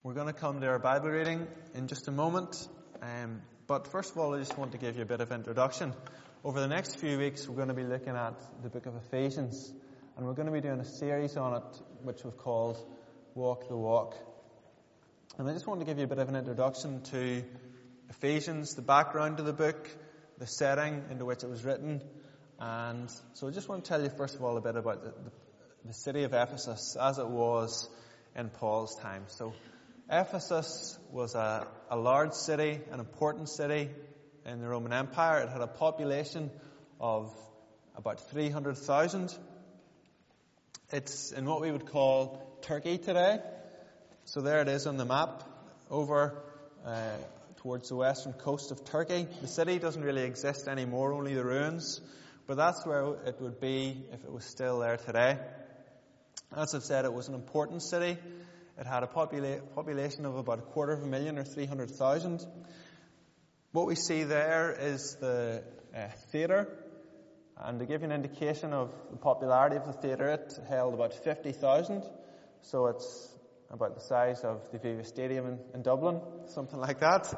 We're going to come to our Bible reading in just a moment. But first of all, I just want to give you a bit of introduction. Over the next few weeks, we're going to be looking at the book of Ephesians. And we're going to be doing a series on it, which we've called Walk the Walk. And I just want to give you a bit of an introduction to Ephesians, the background to the book, the setting into which it was written. And so I just want to tell you, first of all, a bit about the city of Ephesus as it was in Paul's time. So Ephesus was a large city, an important city in the Roman Empire. It had a population of about 300,000. It's in what we would call Turkey today. So there it is on the map over towards the western coast of Turkey. The city doesn't really exist anymore, only the ruins. But that's where it would be if it was still there today. As I've said, it was an important city. It had a population of about 250,000 or 300,000. What we see there is the theatre. And to give you an indication of the popularity of the theatre, it held about 50,000. So it's about the size of the Aviva Stadium in Dublin, something like that.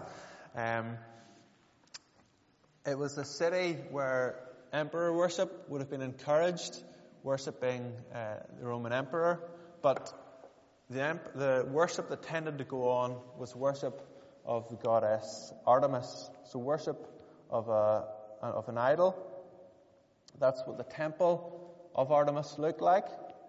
It was a city where emperor worship would have been encouraged, worshipping the Roman emperor. But the worship that tended to go on was worship of the goddess Artemis. So worship of an idol. That's what the temple of Artemis looked like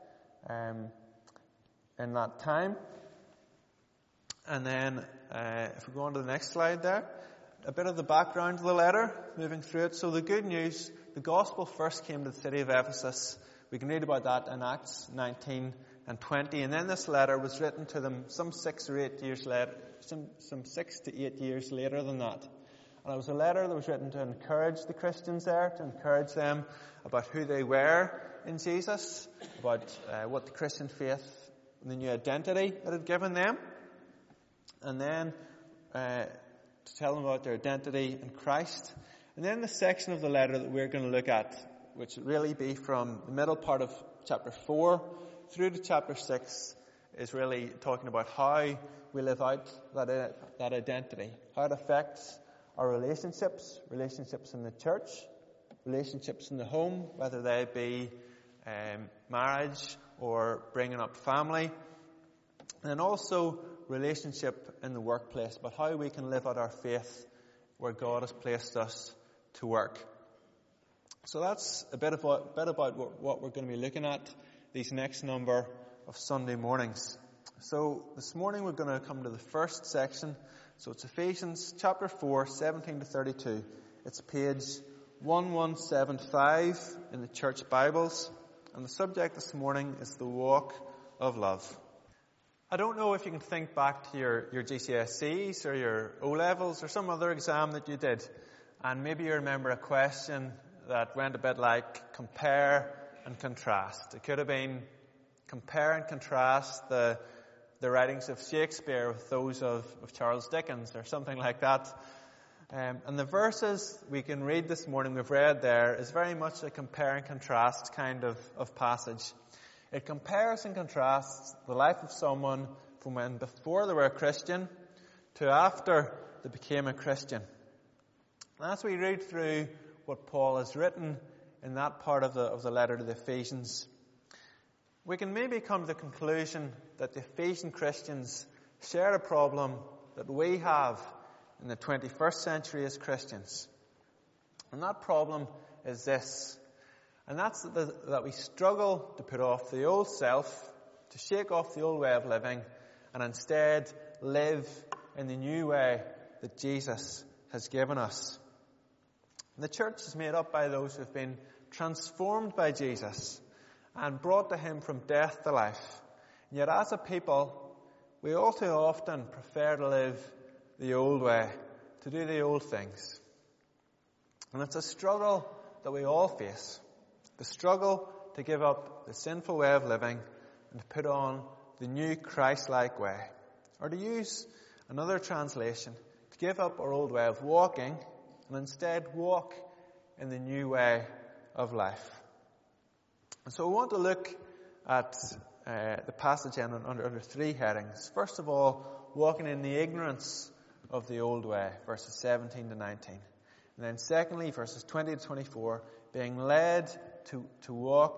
in that time. And then, if we go on to the next slide there, a bit of the background to the letter, moving through it. So the good news, the gospel first came to the city of Ephesus. We can read about that in Acts 19 and 20. And then this letter was written to them some 6 to 8 years later than that. And it was a letter that was written to encourage the Christians there, to encourage them about who they were in Jesus, about what the Christian faith, the new identity that it had given them. And then to tell them about their identity in Christ. And then the section of the letter that we're going to look at, which will really be from the middle part of chapter 4 through to chapter 6, is really talking about how we live out that identity, how it affects our relationships in the church, relationships in the home, whether they be marriage or bringing up family, and also relationship in the workplace, but how we can live out our faith where God has placed us to work. So that's a bit about what we're going to be looking at these next number of Sunday mornings. So this morning we're going to come to the first section. So it's Ephesians chapter 4, 17 to 32. It's page 1175 in the church Bibles. And the subject this morning is the walk of love. I don't know if you can think back to your GCSEs or your O-levels or some other exam that you did. And maybe you remember a question that went a bit like compare and contrast. It could have been compare and contrast the writings of Shakespeare with those of Charles Dickens or something like that. And the verses we can read this morning, we've read there, is very much a compare and contrast kind of passage. It compares and contrasts the life of someone from when before they were a Christian to after they became a Christian. And as we read through what Paul has written in that part of the letter to the Ephesians, we can maybe come to the conclusion that the Ephesian Christians share a problem that we have in the 21st century as Christians. And that problem is this. And that's that we struggle to put off the old self, to shake off the old way of living, and instead live in the new way that Jesus has given us. And the church is made up by those who have been transformed by Jesus and brought to him from death to life. And yet as a people, we all too often prefer to live the old way, to do the old things. And it's a struggle that we all face. The struggle to give up the sinful way of living and to put on the new Christ-like way. Or to use another translation, to give up our old way of walking and instead walk in the new way of life. And so we want to look at the passage under 3 headings. First of all, walking in the ignorance of the old way, verses 17 to 19. And then secondly, verses 20 to 24, being led to the walk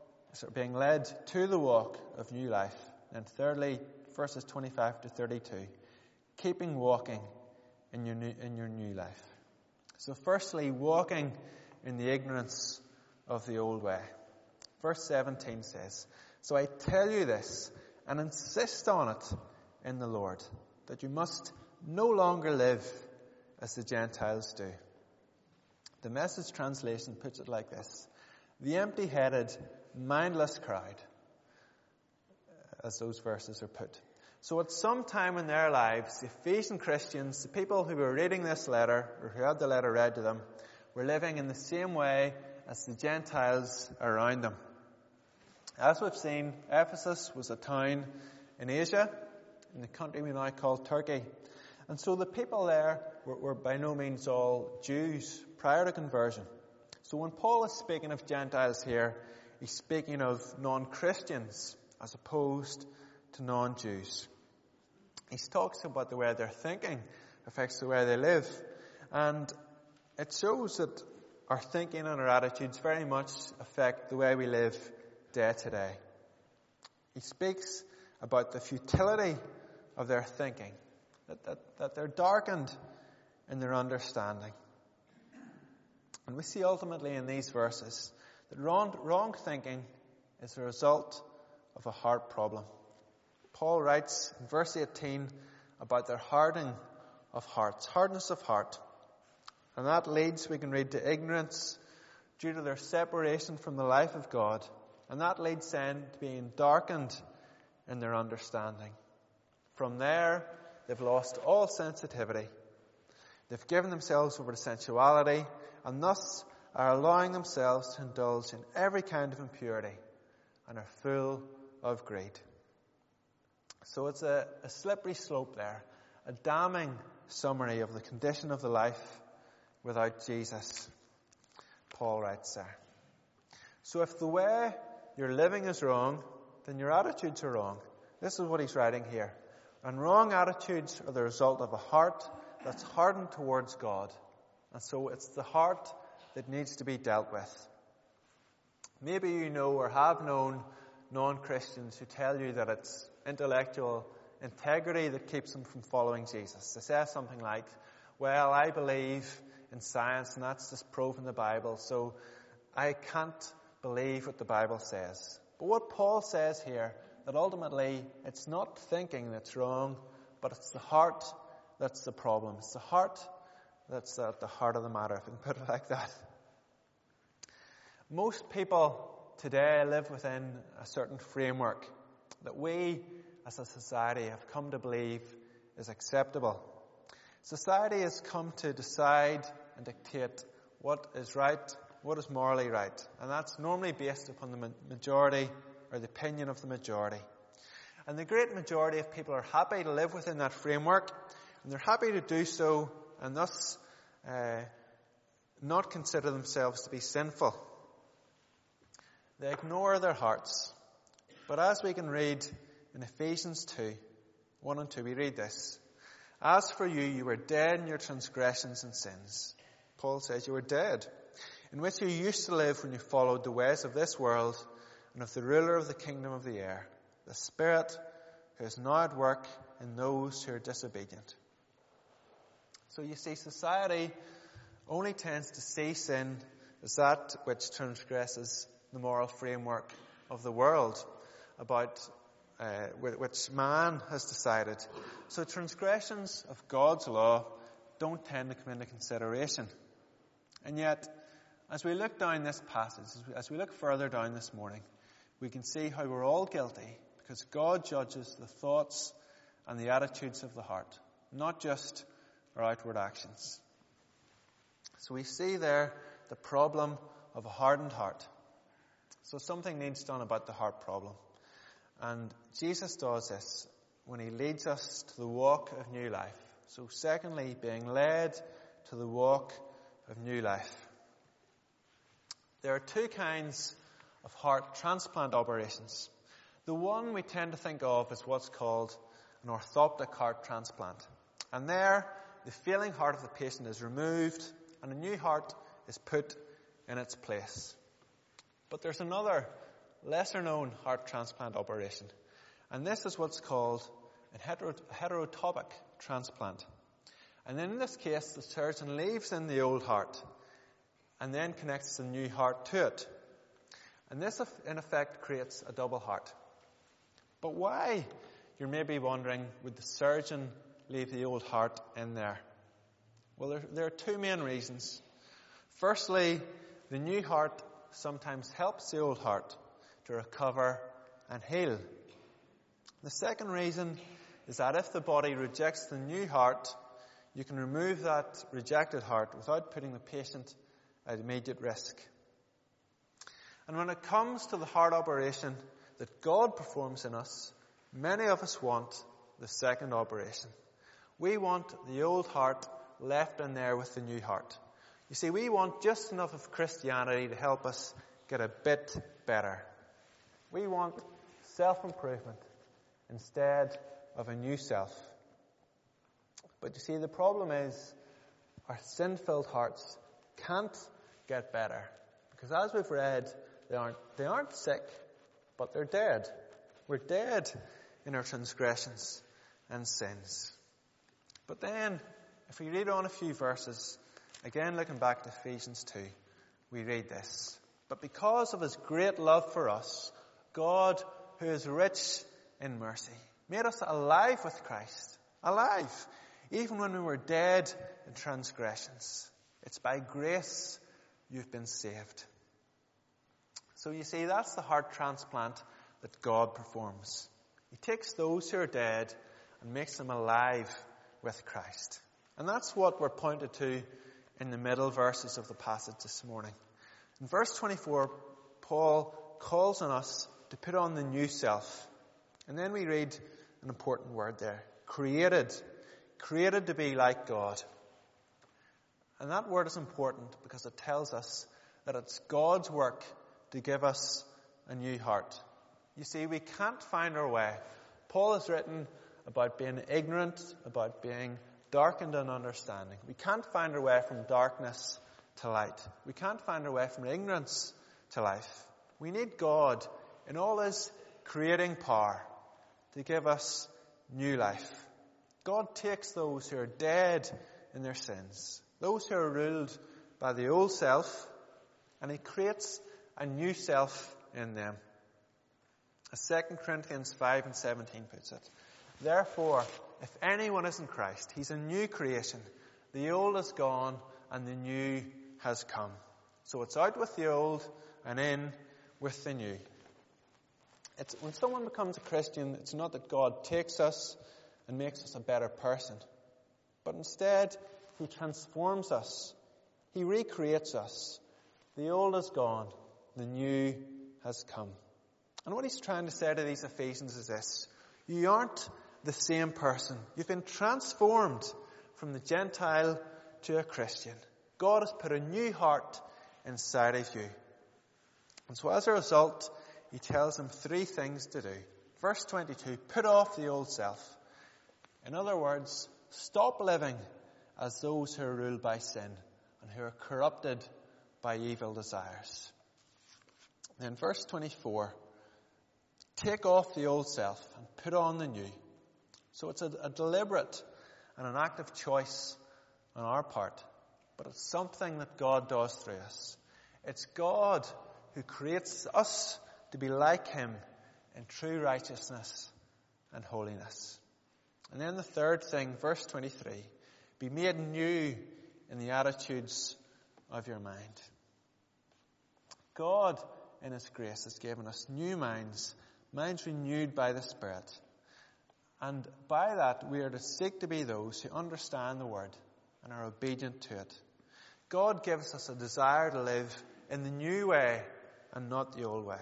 of new life. And thirdly, verses 25 to 32, keeping walking in your new life. So firstly, walking in the ignorance of the old way. Verse 17 says, "So I tell you this, and insist on it in the Lord, that you must no longer live as the Gentiles do." The Message translation puts it like this: the empty-headed, mindless crowd, as those verses are put. So at some time in their lives, the Ephesian Christians, the people who were reading this letter, or who had the letter read to them, were living in the same way as the Gentiles around them. As we've seen, Ephesus was a town in Asia, in the country we now call Turkey. And so the people there were by no means all Jews prior to conversion. So when Paul is speaking of Gentiles here, he's speaking of non-Christians as opposed to non-Jews. He talks about the way their thinking affects the way they live. And it shows that our thinking and our attitudes very much affect the way we live day to day. He speaks about the futility of their thinking, that they're darkened in their understanding. And we see ultimately in these verses that wrong thinking is the result of a heart problem. Paul writes in verse 18 about their hardness of heart. And that leads, we can read, to ignorance due to their separation from the life of God. And that leads then to being darkened in their understanding. From there, they've lost all sensitivity. They've given themselves over to sensuality, and thus are allowing themselves to indulge in every kind of impurity and are full of greed. So it's a slippery slope there, a damning summary of the condition of the life without Jesus, Paul writes there. So if the way you're living is wrong, then your attitudes are wrong. This is what he's writing here. And wrong attitudes are the result of a heart that's hardened towards God. And so it's the heart that needs to be dealt with. Maybe you know or have known non-Christians who tell you that it's intellectual integrity that keeps them from following Jesus. They say something like, well, I believe in science and that's just proof in the Bible, so I can't believe what the Bible says. But what Paul says here, that ultimately it's not thinking that's wrong, but it's the heart that's the problem. It's the heart that's at the heart of the matter, if I can put it like that. Most people today live within a certain framework that we as a society have come to believe is acceptable. Society has come to decide and dictate what is right, what is morally right. And that's normally based upon the majority or the opinion of the majority. And the great majority of people are happy to live within that framework, and they're happy to do so and thus not consider themselves to be sinful. They ignore their hearts. But as we can read in Ephesians 2, 1 and 2, we read this. As for you, you were dead in your transgressions and sins. Paul says you were dead, in which you used to live when you followed the ways of this world and of the ruler of the kingdom of the air, the Spirit who is now at work in those who are disobedient. So you see, society only tends to see sin as that which transgresses the moral framework of the world, about which man has decided. So transgressions of God's law don't tend to come into consideration. And yet, as we look down this passage, as we look further down this morning, we can see how we're all guilty, because God judges the thoughts and the attitudes of the heart, not just our outward actions. So we see there the problem of a hardened heart. So something needs done about the heart problem. And Jesus does this when he leads us to the walk of new life. So secondly, being led to the walk of new life. There are two kinds of heart transplant operations. The one we tend to think of is what's called an orthoptic heart transplant. And there, the failing heart of the patient is removed and a new heart is put in its place. But there's another, lesser-known heart transplant operation. And this is what's called a heterotopic transplant. And in this case, the surgeon leaves in the old heart and then connects the new heart to it. And this, in effect, creates a double heart. But why, you're maybe wondering, would the surgeon leave the old heart in there? Well, there are two main reasons. Firstly, the new heart sometimes helps the old heart to recover and heal. The second reason is that if the body rejects the new heart, you can remove that rejected heart without putting the patient at immediate risk. And when it comes to the heart operation that God performs in us, many of us want the second operation. We want the old heart left in there with the new heart. You see, we want just enough of Christianity to help us get a bit better. We want self-improvement instead of a new self. But you see, the problem is our sin-filled hearts can't get better. Because as we've read, they aren't sick, but they're dead. We're dead in our transgressions and sins. But then, if we read on a few verses, again looking back to Ephesians 2, we read this. But because of his great love for us, God, who is rich in mercy, made us alive with Christ. Alive, even when we were dead in transgressions. It's by grace you've been saved. So you see, that's the heart transplant that God performs. He takes those who are dead and makes them alive with Christ. And that's what we're pointed to in the middle verses of the passage this morning. In verse 24, Paul calls on us to put on the new self. And then we read an important word there. Created. Created to be like God. And that word is important because it tells us that it's God's work to give us a new heart. You see, we can't find our way. Paul has written about being ignorant, about being darkened in understanding. We can't find our way from darkness to light. We can't find our way from ignorance to life. We need God in all his creating power to give us new life. God takes those who are dead in their sins, those who are ruled by the old self, and he creates a new self in them. As 2 Corinthians 5:17 puts it, therefore, if anyone is in Christ, he's a new creation. The old is gone and the new has come. So it's out with the old and in with the new. When someone becomes a Christian, it's not that God takes us and makes us a better person, but instead he transforms us. He recreates us. The old is gone. The new has come. And what he's trying to say to these Ephesians is this. You aren't the same person. You've been transformed from the Gentile to a Christian. God has put a new heart inside of you. And so as a result, he tells them three things to do. Verse 22, put off the old self. In other words, stop living as those who are ruled by sin and who are corrupted by evil desires. Then verse 24, take off the old self and put on the new. So it's a deliberate and an active choice on our part, but it's something that God does through us. It's God who creates us to be like him in true righteousness and holiness. And then the third thing, verse 23, be made new in the attitudes of your mind. God, in his grace, has given us new minds renewed by the Spirit. And by that, we are to seek to be those who understand the Word and are obedient to it. God gives us a desire to live in the new way and not the old way.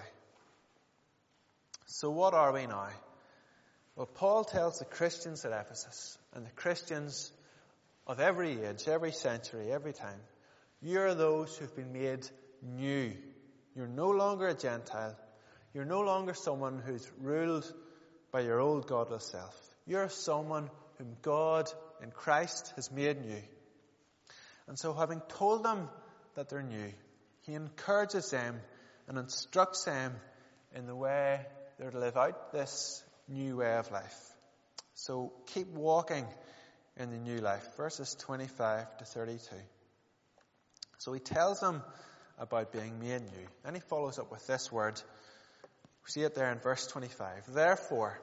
So what are we now? Well, Paul tells the Christians at Ephesus and the Christians of every age, every century, every time, you're those who've been made new. You're no longer a Gentile. You're no longer someone who's ruled by your old godless self. You're someone whom God in Christ has made new. And so having told them that they're new, he encourages them and instructs them in the way they're to live out this new way of life. So keep walking in the new life. Verses 25 to 32. So he tells them about being made new. Then he follows up with this word. We see it there in verse 25. Therefore,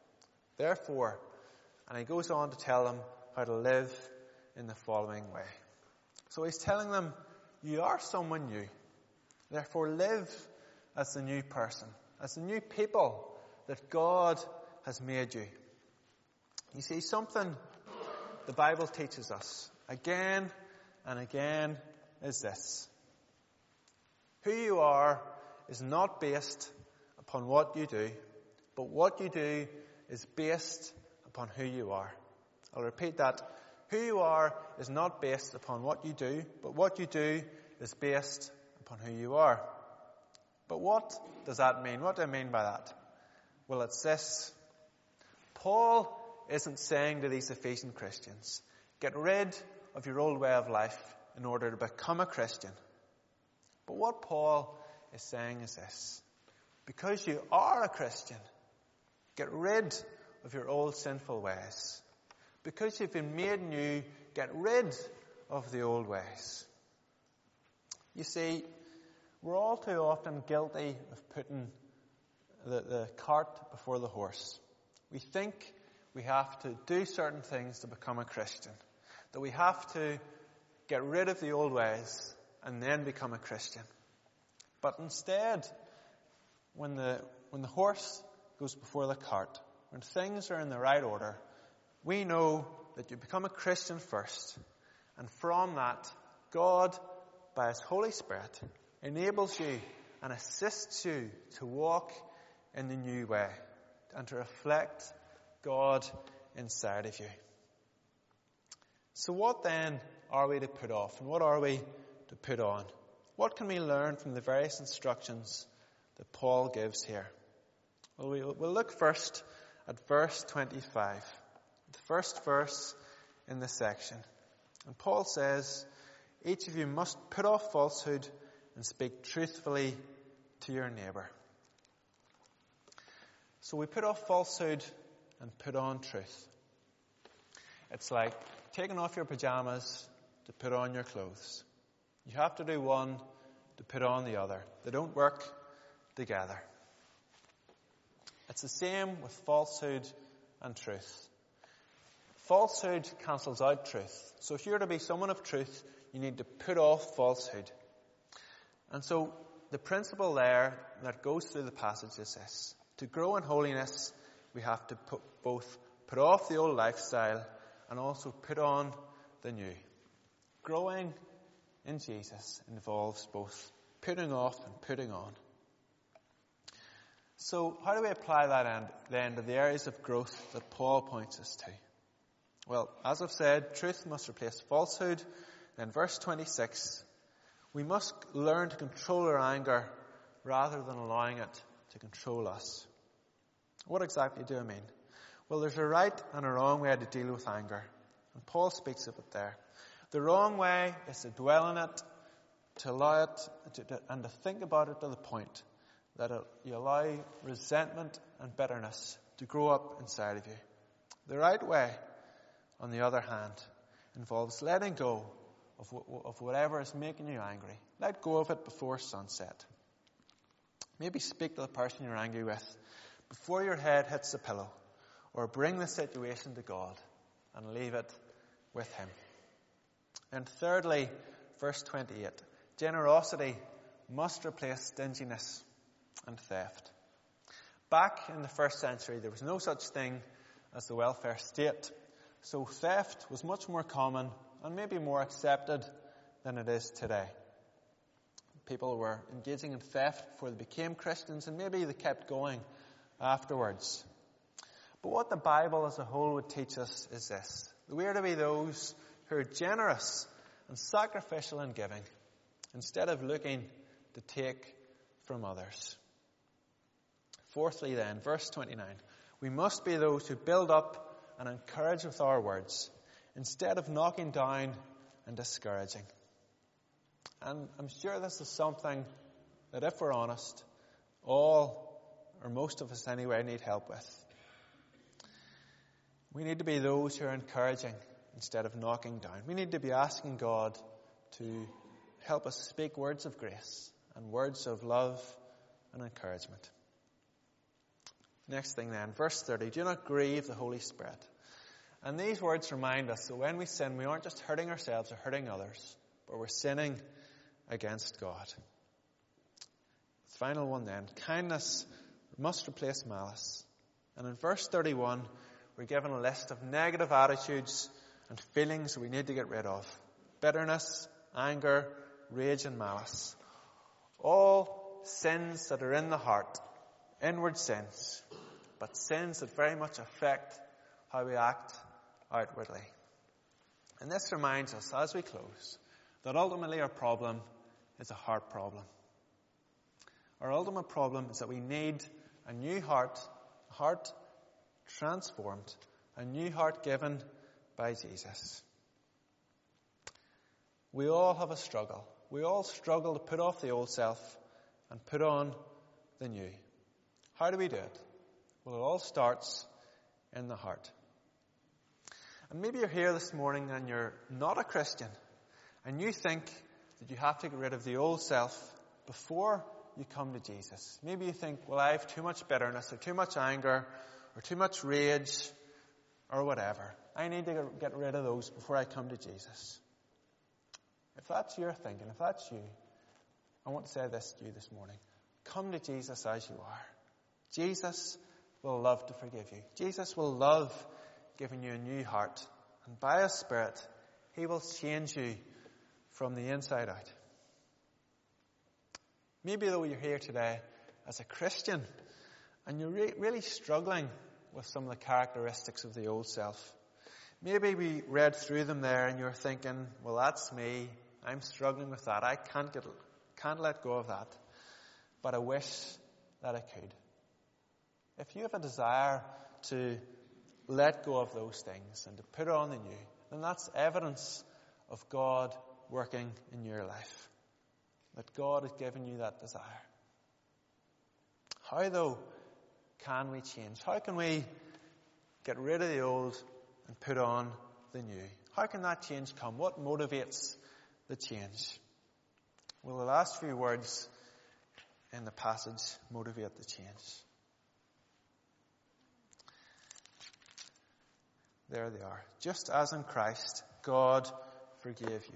and he goes on to tell them how to live in the following way. So he's telling them, you are someone new. Therefore live as the new person, as the new people that God has made you. You see, something the Bible teaches us again and again is this. Who you are is not based upon what you do, but what you do is based upon who you are. I'll repeat that. Who you are is not based upon what you do, but what you do is based upon who you are. But what does that mean? What do I mean by that? Well, it's this. Paul isn't saying to these Ephesian Christians, get rid of your old way of life in order to become a Christian. But what Paul is saying is this. Because you are a Christian, get rid of your old sinful ways. Because you've been made new, get rid of the old ways. You see, we're all too often guilty of putting the cart before the horse. We think we have to do certain things to become a Christian. That we have to get rid of the old ways and then become a Christian. But instead, when the horse goes before the cart, when things are in the right order, we know that you become a Christian first. And from that, God, by His Holy Spirit, enables you and assists you to walk in the new way and to reflect God inside of you. So what then are we to put off and what are we to put on? What can we learn from the various instructions that Paul gives here? Well, we'll look first at verse 25, the first verse in this section. And Paul says, each of you must put off falsehood and speak truthfully to your neighbour. So we put off falsehood and put on truth. It's like taking off your pajamas to put on your clothes. You have to do one to put on the other. They don't work together. It's the same with falsehood and truth. Falsehood cancels out truth. So if you're to be someone of truth, you need to put off falsehood. And so the principle there that goes through the passage is this. To grow in holiness, we have to both put off the old lifestyle and also put on the new. Growing in Jesus involves both putting off and putting on. So how do we apply that then to the areas of growth that Paul points us to? Well, as I've said, truth must replace falsehood. Then verse 26, we must learn to control our anger rather than allowing it to control us. What exactly do I mean? Well, there's a right and a wrong way to deal with anger. And Paul speaks of it there. The wrong way is to dwell in it, to allow it, and to think about it to the point that you allow resentment and bitterness to grow up inside of you. The right way, on the other hand, involves letting go of whatever is making you angry. Let go of it before sunset. Maybe speak to the person you're angry with before your head hits the pillow, or bring the situation to God and leave it with Him. And thirdly, verse 28, generosity must replace stinginess and theft. Back in the first century, there was no such thing as the welfare state, so theft was much more common and maybe more accepted than it is today. People were engaging in theft before they became Christians, and maybe they kept going afterwards. But what the Bible as a whole would teach us is this. We are to be those who are generous and sacrificial in giving, instead of looking to take from others. Fourthly then, verse 29, we must be those who build up and encourage with our words, instead of knocking down and discouraging. And I'm sure this is something that, if we're honest, all, or most of us anyway, need help with. We need to be those who are encouraging instead of knocking down. We need to be asking God to help us speak words of grace and words of love and encouragement. Next thing then, verse 30, do not grieve the Holy Spirit. And these words remind us that when we sin, we aren't just hurting ourselves or hurting others, but we're sinning against God. The final one then, kindness must replace malice. And in verse 31, we're given a list of negative attitudes and feelings that we need to get rid of. Bitterness, anger, rage and malice. All sins that are in the heart, inward sins, but sins that very much affect how we act outwardly. And this reminds us, as we close, that ultimately our problem is a heart problem. Our ultimate problem is that we need a new heart, a heart transformed, a new heart given by Jesus. We all have a struggle. We all struggle to put off the old self and put on the new. How do we do it? Well, it all starts in the heart. And maybe you're here this morning and you're not a Christian, and you think that you have to get rid of the old self before you come to Jesus. Maybe you think, well, I have too much bitterness or too much anger or too much rage or whatever. I need to get rid of those before I come to Jesus. If that's your thinking, if that's you, I want to say this to you this morning. Come to Jesus as you are. Jesus will love to forgive you. Jesus will love giving you a new heart. And by His Spirit, He will change you from the inside out. Maybe though you're here today as a Christian and you're really struggling with some of the characteristics of the old self. Maybe we read through them there and you're thinking, well, that's me. I'm struggling with that. I can't let go of that. But I wish that I could. If you have a desire to let go of those things and to put on the new, then that's evidence of God working in your life. That God has given you that desire. How, though, can we change? How can we get rid of the old and put on the new? How can that change come? What motivates the change? Well, the last few words in the passage motivate the change. There they are. Just as in Christ, God forgave you.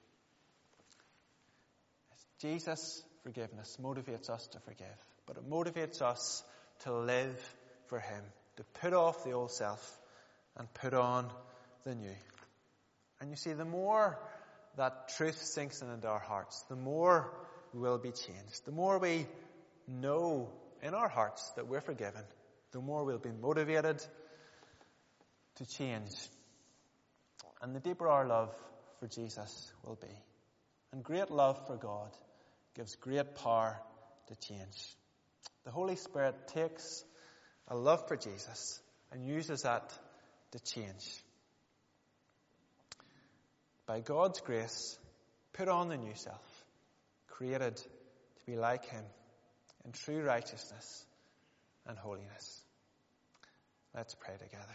Jesus' forgiveness motivates us to forgive, but it motivates us to live for Him, to put off the old self and put on the new. And you see, the more that truth sinks into our hearts, the more we will be changed. The more we know in our hearts that we're forgiven, the more we'll be motivated to change. And the deeper our love for Jesus will be. And great love for God gives great power to change. The Holy Spirit takes a love for Jesus and uses that to change. By God's grace, put on the new self, created to be like Him in true righteousness and holiness. Let's pray together.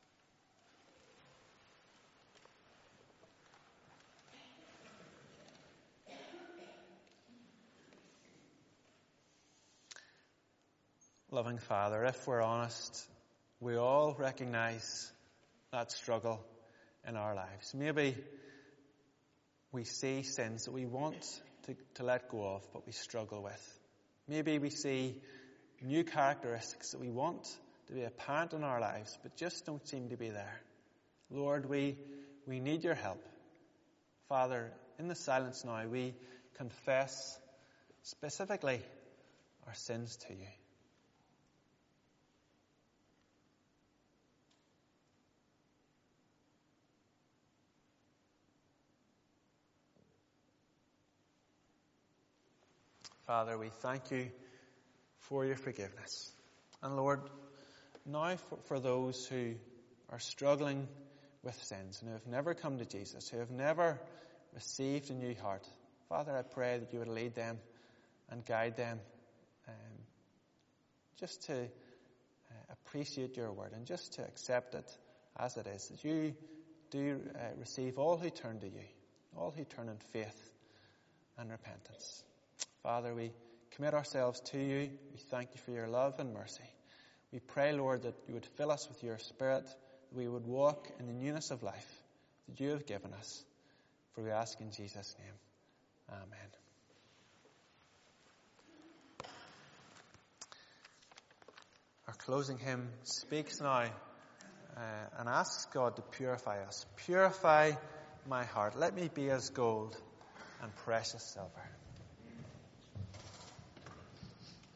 Loving Father, if we're honest, we all recognize that struggle in our lives. Maybe we see sins that we want to let go of, but we struggle with. Maybe we see new characteristics that we want to be apparent in our lives, but just don't seem to be there. Lord, we need your help. Father, in the silence now, we confess specifically our sins to you. Father, we thank you for your forgiveness. And Lord, now for those who are struggling with sins and who have never come to Jesus, who have never received a new heart, Father, I pray that you would lead them and guide them just to appreciate your word and just to accept it as it is, that you do receive all who turn to you, all who turn in faith and repentance. Father, we commit ourselves to you. We thank you for your love and mercy. We pray, Lord, that you would fill us with your Spirit, that we would walk in the newness of life that you have given us. For we ask in Jesus' name. Amen. Our closing hymn speaks now and asks God to purify us. Purify my heart. Let me be as gold and precious silver.